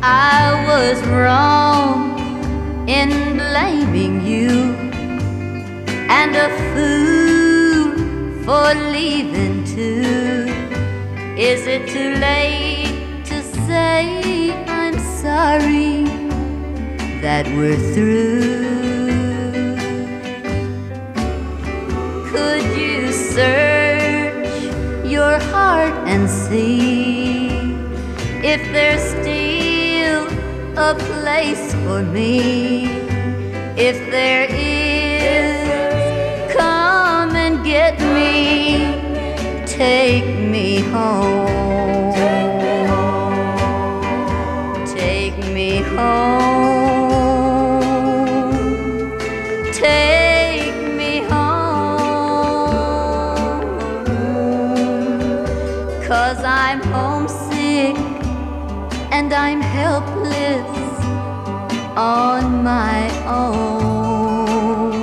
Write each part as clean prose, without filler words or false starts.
I was wrong in blaming you, and a fool for leaving too. Is it too late to say I'm sorry that we're through? Could you search your heart and see if there's still a place for me? If there is, come and get me. Take me home. Take me home. Take me home. 'Cause I'm homesick and I'm helpless on my own.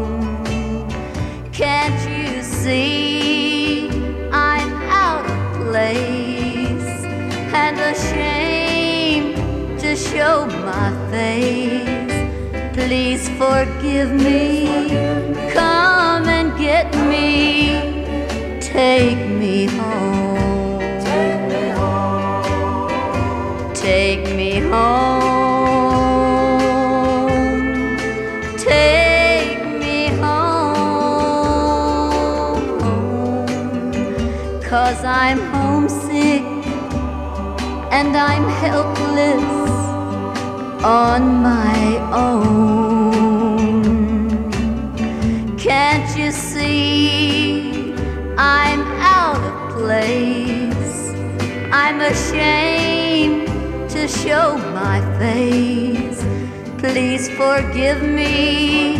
Can't you see I'm out of place and ashamed to show my face? Please forgive me, come and get me. Take me home. Take me home. Take me home. 'Cause I'm homesick and I'm helpless on my own. Can't you see I'm out of place? I'm ashamed to show my face. Please forgive me,